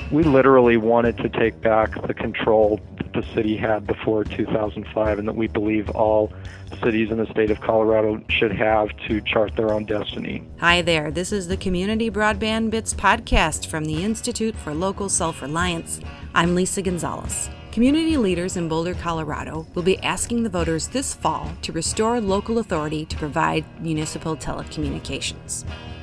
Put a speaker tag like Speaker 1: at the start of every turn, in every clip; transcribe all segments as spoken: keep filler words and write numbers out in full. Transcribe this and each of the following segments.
Speaker 1: We literally wanted to take back the control that the city had before two thousand five, and that we believe all cities in the state of Colorado should have to chart their own destiny.
Speaker 2: Hi there, this is the Community Broadband Bits podcast from the Institute for Local Self-Reliance. I'm Lisa Gonzalez. Community leaders in Boulder, Colorado will be asking the voters this fall to restore local authority to provide municipal telecommunications.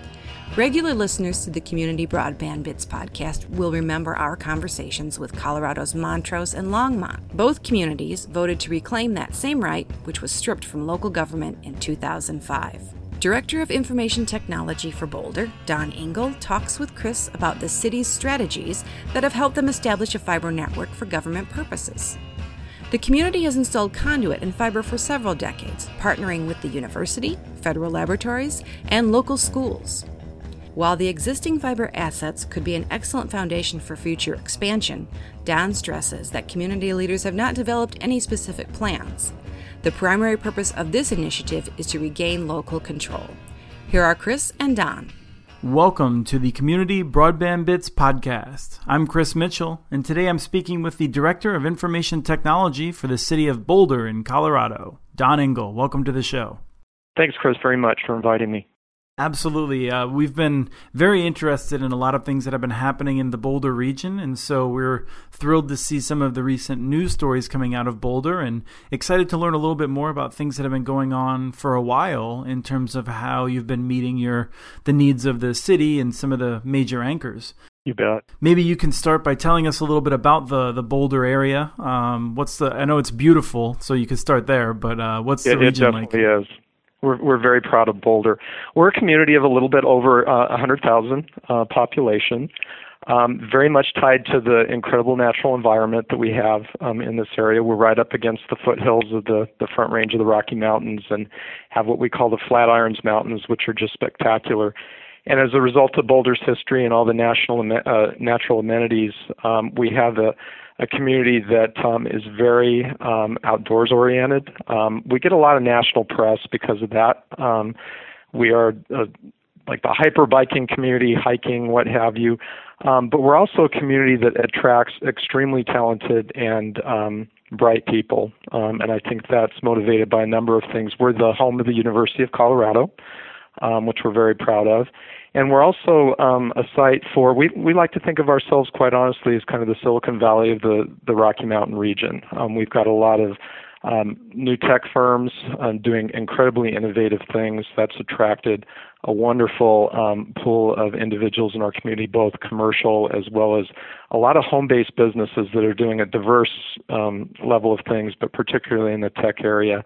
Speaker 2: Regular listeners to the Community Broadband Bits podcast will remember our conversations with Colorado's Montrose and Longmont. Both communities voted to reclaim that same right, which was stripped from local government in two thousand five. Director of Information Technology for Boulder, Don Engel, talks with Chris about the city's strategies that have helped them establish a fiber network for government purposes. The community has installed conduit and fiber for several decades, partnering with the university, federal laboratories, and local schools. While the existing fiber assets could be an excellent foundation for future expansion, Don stresses that community leaders have not developed any specific plans. The primary purpose of this initiative is to regain local control. Here are Chris and Don.
Speaker 3: Welcome to the Community Broadband Bits podcast. I'm Chris Mitchell, and today I'm speaking with the Director of Information Technology for the City of Boulder in Colorado, Don Engel. Welcome to the show.
Speaker 1: Thanks, Chris, very much for inviting me.
Speaker 3: Absolutely. Uh, we've been very interested in a lot of things that have been happening in the Boulder region, and so we're thrilled to see some of the recent news stories coming out of Boulder and excited to learn a little bit more about things that have been going on for a while in terms of how you've been meeting your the needs of the city and some of the major anchors.
Speaker 1: You bet.
Speaker 3: Maybe you can start by telling us a little bit about the, the Boulder area. Um, what's the? I know it's beautiful, so you could start there, but uh, what's
Speaker 1: it,
Speaker 3: the region like?
Speaker 1: It definitely like? is. We're, we're very proud of Boulder. We're a community of a little bit over uh, one hundred thousand uh, population, um, very much tied to the incredible natural environment that we have um, in this area. We're right up against the foothills of the, the Front Range of the Rocky Mountains and have what we call the Flatirons Mountains, which are just spectacular. And as a result of Boulder's history and all the national uh, natural amenities, um, we have a a community that um, is very um, outdoors oriented. Um, we get a lot of national press because of that. Um, we are uh, like the hyper biking community, hiking, what have you. Um, but we're also a community that attracts extremely talented and um, bright people. Um, and I think that's motivated by a number of things. We're the home of the University of Colorado, um, which we're very proud of. And we're also um, a site for, we, we like to think of ourselves quite honestly as kind of the Silicon Valley of the, the Rocky Mountain region. Um, we've got a lot of um, new tech firms uh, doing incredibly innovative things that's attracted a wonderful um, pool of individuals in our community, both commercial as well as a lot of home-based businesses that are doing a diverse um, level of things, but particularly in the tech area.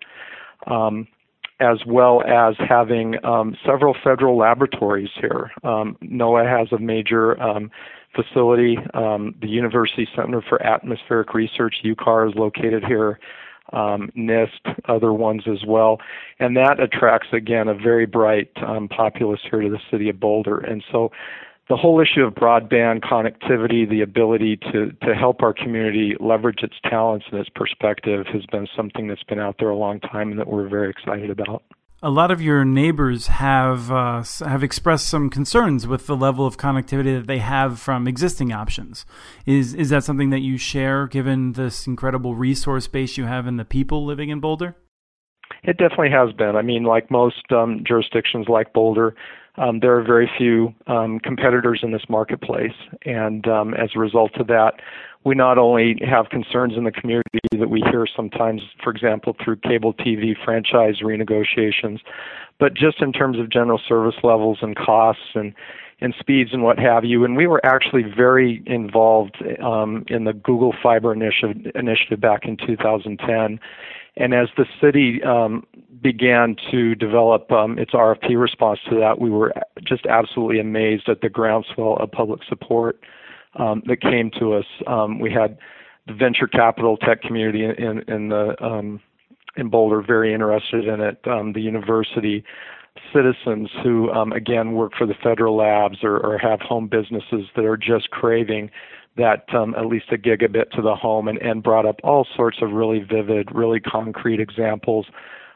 Speaker 1: Um, as well as having um, several federal laboratories here. Um, NOAA has a major um, facility. Um, the University Center for Atmospheric Research, U C A R, is located here. Um, NIST, other ones as well. And that attracts, again, a very bright um, populace here to the city of Boulder. And so the whole issue of broadband connectivity, the ability to, to help our community leverage its talents and its perspective has been something that's been out there a long time and that we're very excited about.
Speaker 3: A lot of your neighbors have uh, have expressed some concerns with the level of connectivity that they have from existing options. Is is that something that you share, given this incredible resource base you have in the people living in Boulder?
Speaker 1: It definitely has been. I mean, like most um, jurisdictions like Boulder, Um, there are very few um, competitors in this marketplace, and um, as a result of that, we not only have concerns in the community that we hear sometimes, for example, through cable T V franchise renegotiations, but just in terms of general service levels and costs and, and speeds and what have you. And we were actually very involved um, in the Google Fiber initiative, initiative back in two thousand ten. And as the city um, began to develop um, its R F P response to that, we were just absolutely amazed at the groundswell of public support um, that came to us. Um, we had the venture capital tech community in, in, in the um, in Boulder very interested in it. Um, the university, citizens who um, again work for the federal labs or, or have home businesses that are just craving that um, at least a gigabit to the home, and, and brought up all sorts of really vivid, really concrete examples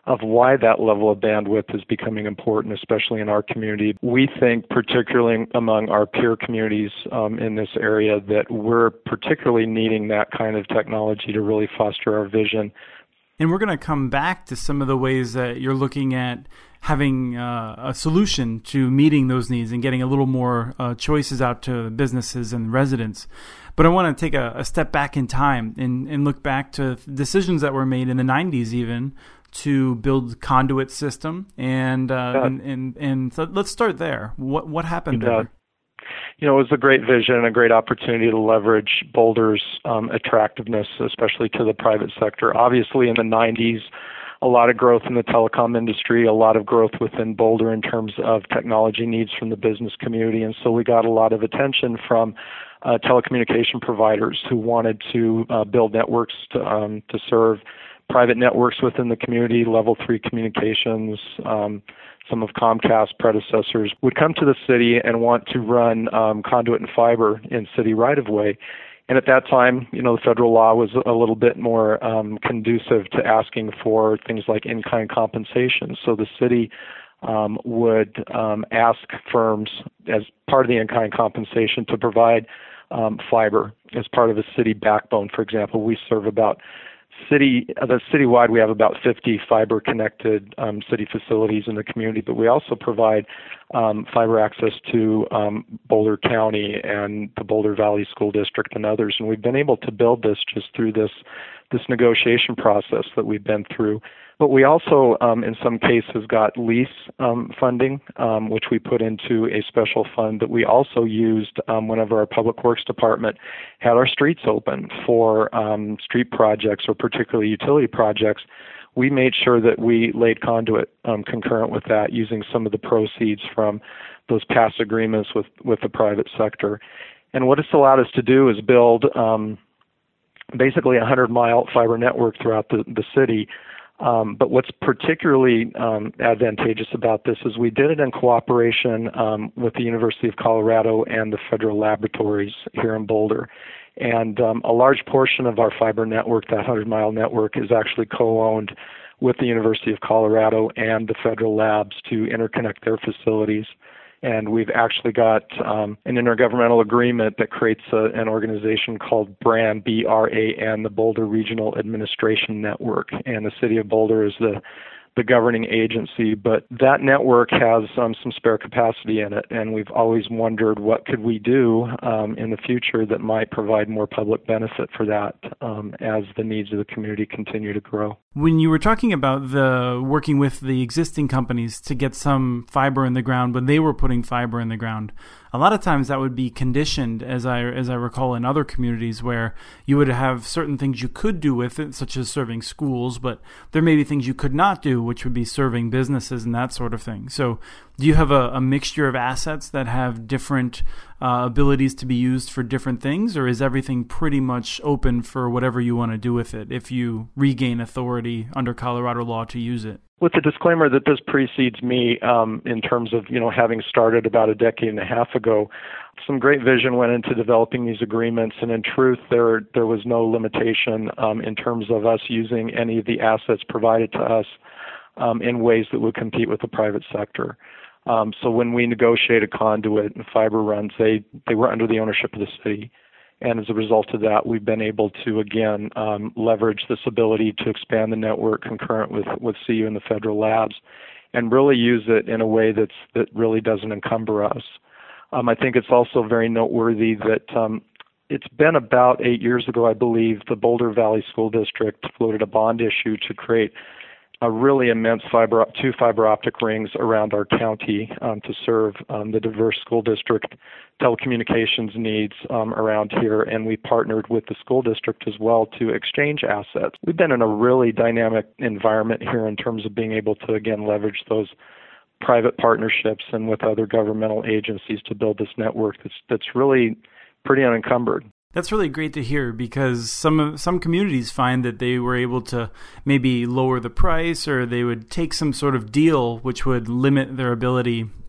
Speaker 1: of why that level of bandwidth is becoming important, especially in our community. We think, particularly among our peer communities um, in this area, that we're particularly needing that kind of technology to really foster our vision.
Speaker 3: And we're going to come back to some of the ways that you're looking at having uh, a solution to meeting those needs and getting a little more uh, choices out to businesses and residents. But I want to take a, a step back in time and, and look back to decisions that were made in the nineties even to build conduit system. And uh, yeah. and, and, and so let's start there. What what happened
Speaker 1: yeah.
Speaker 3: there?
Speaker 1: You know, it was a great vision and a great opportunity to leverage Boulder's um, attractiveness, especially to the private sector. Obviously, in the nineties, a lot of growth in the telecom industry, a lot of growth within Boulder in terms of technology needs from the business community. And so we got a lot of attention from uh, telecommunication providers who wanted to uh, build networks to, um, to serve private networks within the community, level three communications. Um, some of Comcast's predecessors would come to the city and want to run um, conduit and fiber in city right-of-way. And at that time, you know, the federal law was a little bit more um, conducive to asking for things like in-kind compensation. So the city um, would um, ask firms, as part of the in-kind compensation, to provide um, fiber as part of a city backbone. For example, we serve about City, the citywide, we have about fifty fiber-connected um, city facilities in the community, but we also provide um, fiber access to um, Boulder County and the Boulder Valley School District and others. And we've been able to build this just through this this negotiation process that we've been through. But we also, um, in some cases, got lease um, funding, um, which we put into a special fund that we also used um, whenever our Public Works Department had our streets open for um, street projects or particularly utility projects. We made sure that we laid conduit um, concurrent with that, using some of the proceeds from those past agreements with, with the private sector. And what it's allowed us to do is build um, basically a hundred-mile fiber network throughout the, the city. Um, but what's particularly um, advantageous about this is we did it in cooperation um, with the University of Colorado and the federal laboratories here in Boulder. And um, a large portion of our fiber network, that hundred-mile network, is actually co-owned with the University of Colorado and the federal labs to interconnect their facilities. And we've actually got um, an intergovernmental agreement that creates a, an organization called BRAN, B R A N, the Boulder Regional Administration Network. And the City of Boulder is the, the governing agency. But that network has um, some spare capacity in it, and we've always wondered what could we do um, in the future that might provide more public benefit for that um, as the needs of the community continue to grow.
Speaker 3: When you were talking about the working with the existing companies to get some fiber in the ground, when they were putting fiber in the ground, a lot of times that would be conditioned, as I as I recall, in other communities where you would have certain things you could do with it, such as serving schools, but there may be things you could not do, which would be serving businesses and that sort of thing. So do you have a, a mixture of assets that have different uh, abilities to be used for different things, or is everything pretty much open for whatever you want to do with it if you regain authority under Colorado law to use it?
Speaker 1: With the disclaimer that this precedes me um, in terms of, you know, having started about a decade and a half ago, some great vision went into developing these agreements, and in truth, there there was no limitation um, in terms of us using any of the assets provided to us um, in ways that would compete with the private sector. Um, so when we negotiated conduit and fiber runs, they, they were under the ownership of the city. And as a result of that, we've been able to, again, um, leverage this ability to expand the network concurrent with, with C U and the federal labs and really use it in a way that's, that really doesn't encumber us. Um, I think it's also very noteworthy that um, it's been about eight years ago, I believe, the Boulder Valley School District floated a bond issue to create a really immense fiber, two fiber optic rings around our county um, to serve um, the diverse school district telecommunications needs um, around here, and we partnered with the school district as well to exchange assets. We've been in a really dynamic environment here in terms of being able to, again, leverage those private partnerships and with other governmental agencies to build this network that's that's really pretty unencumbered.
Speaker 3: That's really great to hear, because some some communities find that they were able to maybe lower the price, or they would take some sort of deal which would limit their ability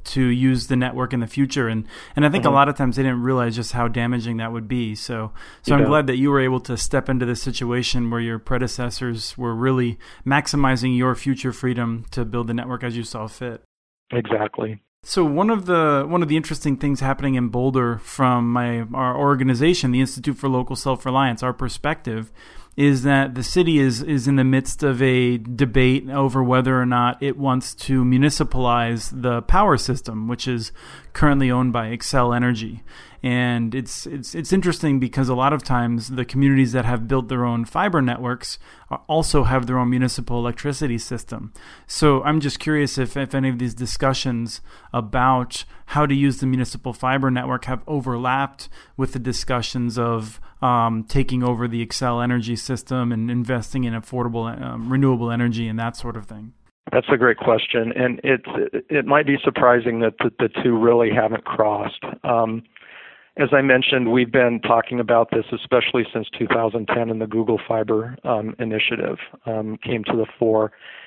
Speaker 3: to use the network in the future. And, and I think
Speaker 1: mm-hmm.
Speaker 3: a lot of times they didn't realize just how damaging that would be. So, so
Speaker 1: you
Speaker 3: I'm
Speaker 1: bet.
Speaker 3: glad that you were able to step into this situation where your predecessors were really maximizing your future freedom to build the network as you saw fit.
Speaker 1: Exactly.
Speaker 3: So one of the one of the interesting things happening in Boulder from my our organization, the Institute for Local Self-Reliance, our perspective, is that the city is is in the midst of a debate over whether or not it wants to municipalize the power system, which is currently owned by Xcel Energy. And it's it's it's interesting because a lot of times the communities that have built their own fiber networks also have their own municipal electricity system. So I'm just curious if, if any of these discussions about how to use the municipal fiber network have overlapped with the discussions of um, taking over the Xcel Energy system and investing in affordable um, renewable energy and that sort of thing.
Speaker 1: That's a great question, and it's it might be surprising that the, the two really haven't crossed. Um, As I mentioned, we've been talking about this especially since two thousand ten, and the Google Fiber um, initiative um, came to the fore.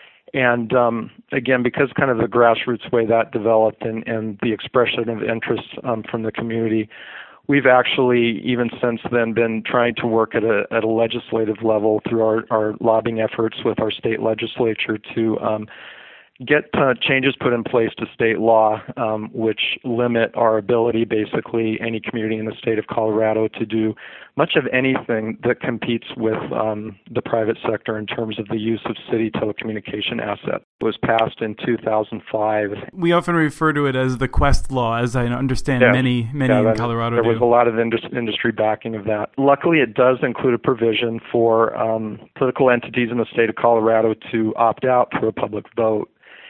Speaker 1: And um, again, because kind of the grassroots way that developed and, and the expression of interest um, from the community, we've actually, even since then, been trying to work at a at a legislative level through our, our lobbying efforts with our state legislature to um, get uh, changes put in place to state law, um, which limit our ability, basically, any community in the state of Colorado to do much of anything that competes with um, the private sector in terms of the use of city telecommunication assets. It was passed in two thousand five.
Speaker 3: We often refer to it as the Quest Law, as I understand
Speaker 1: yeah.
Speaker 3: many many
Speaker 1: yeah,
Speaker 3: in Colorado
Speaker 1: There
Speaker 3: do.
Speaker 1: was a lot of indus- industry backing of that. Luckily, it does include a provision for um, political entities in the state of Colorado to opt out through a public vote.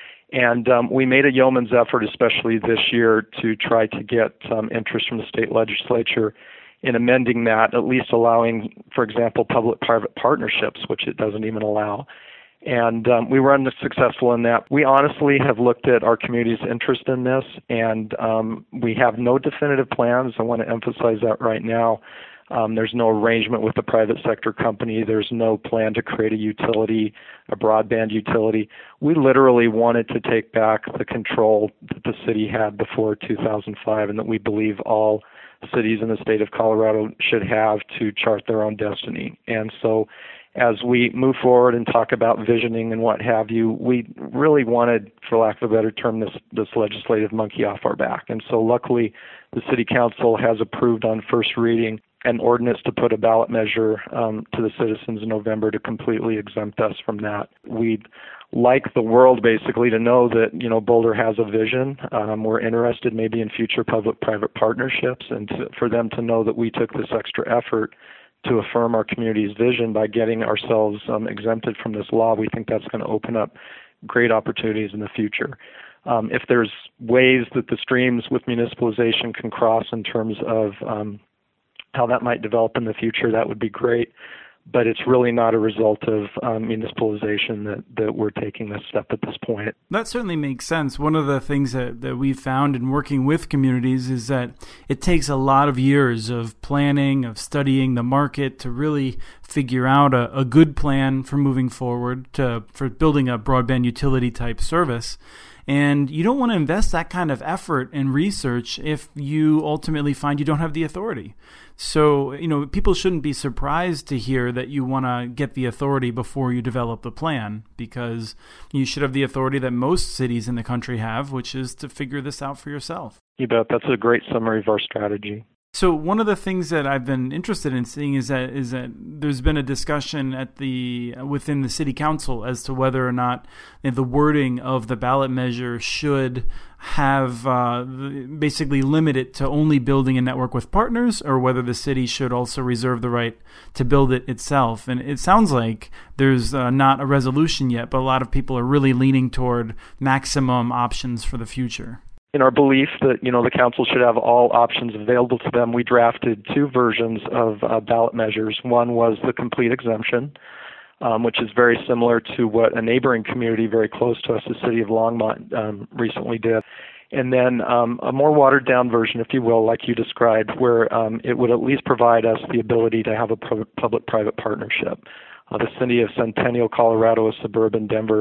Speaker 1: And um, we made a yeoman's effort, especially this year, to try to get um, interest from the state legislature in amending that, at least allowing, for example, public-private partnerships, which it doesn't even allow. And um, we were unsuccessful in that. We honestly have looked at our community's interest in this, and um, we have no definitive plans. I want to emphasize that right now. Um, there's no arrangement with the private sector company. There's no plan to create a utility, a broadband utility. We literally wanted to take back the control that the city had before two thousand five, and that we believe all cities in the state of Colorado should have to chart their own destiny. And so as we move forward and talk about visioning and what have you, we really wanted, for lack of a better term, this, this legislative monkey off our back. And so luckily, the City Council has approved on first reading an ordinance to put a ballot measure um, to the citizens in November to completely exempt us from that. We'd like the world basically to know that, you know, Boulder has a vision. Um, we're interested maybe in future public-private partnerships, and to, for them to know that we took this extra effort to affirm our community's vision by getting ourselves um, exempted from this law. We think that's going to open up great opportunities in the future. Um, if there's ways that the streams with municipalization can cross in terms of um, how that might develop in the future, that would be great. But it's really not a result of um, municipalization that, that we're taking this step at this point.
Speaker 3: That certainly makes sense. One of the things that, that we've found in working with communities is that it takes a lot of years of planning, of studying the market to really figure out a, a good plan for moving forward, to for building a broadband utility type service. And you don't want to invest that kind of effort and research if you ultimately find you don't have the authority. So, you know, people shouldn't be surprised to hear that you want to get the authority before you develop the plan, because you should have the authority that most cities in the country have, which is to figure this out for yourself.
Speaker 1: You bet. That's a great summary of our strategy.
Speaker 3: So one of the things that I've been interested in seeing is that is that there's been a discussion at the within the city council as to whether or not the wording of the ballot measure should have uh, basically limit it to only building a network with partners, or whether the city should also reserve the right to build it itself. And it sounds like there's uh, not a resolution yet, but a lot of people are really leaning toward maximum options for the future.
Speaker 1: In our belief that, you know, the council should have all options available to them, we drafted two versions of uh, ballot measures. One was the complete exemption, um, which is very similar to what a neighboring community very close to us, the city of Longmont, um, recently did. And then um, a more watered-down version, if you will, like you described, where um, it would at least provide us the ability to have a pro- public-private partnership. Uh, the city of Centennial, Colorado, a suburban Denver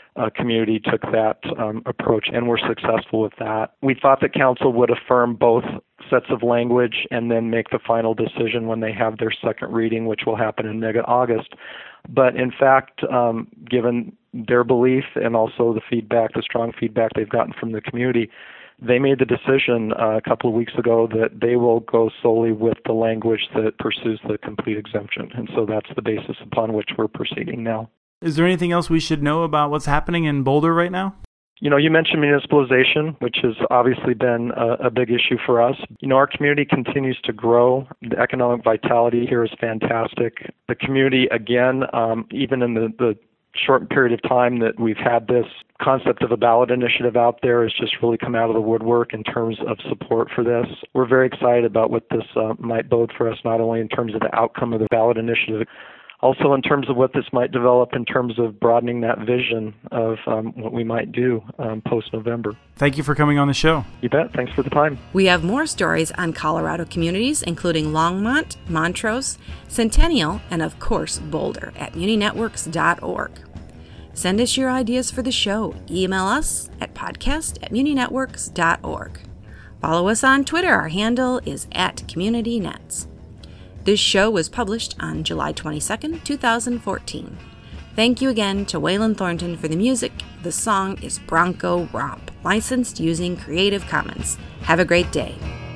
Speaker 1: uh, community took that um, approach and were successful with that. We thought that council would affirm both sets of language and then make the final decision when they have their second reading, which will happen in mid-August. But in fact, um, given their belief and also the feedback, the strong feedback they've gotten from the community, they made the decision uh, a couple of weeks ago that they will go solely with the language that pursues the complete exemption. And so that's the basis upon which we're proceeding now.
Speaker 3: Is there anything else we should know about what's happening in Boulder right now?
Speaker 1: You know, you mentioned municipalization, which has obviously been a, a big issue for us. You know, our community continues to grow. The economic vitality here is fantastic. The community, again, um, even in the, the short period of time that we've had this concept of a ballot initiative out there, has just really come out of the woodwork in terms of support for this. We're very excited about what this uh, might bode for us, not only in terms of the outcome of the ballot initiative, also in terms of what this might develop in terms of broadening that vision of um, what we might do um, post-November.
Speaker 3: Thank you for coming on the show.
Speaker 1: You bet. Thanks for the time.
Speaker 2: We have more stories on Colorado communities, including Longmont, Montrose, Centennial, and of course, Boulder at muni networks dot org. Send us your ideas for the show. Email us at podcast at muni networks dot org. Follow us on Twitter. Our handle is at CommunityNets. This show was published on July twenty-second, twenty fourteen. Thank you again to Waylon Thornton for the music. The song is Bronco Romp, licensed using Creative Commons. Have a great day.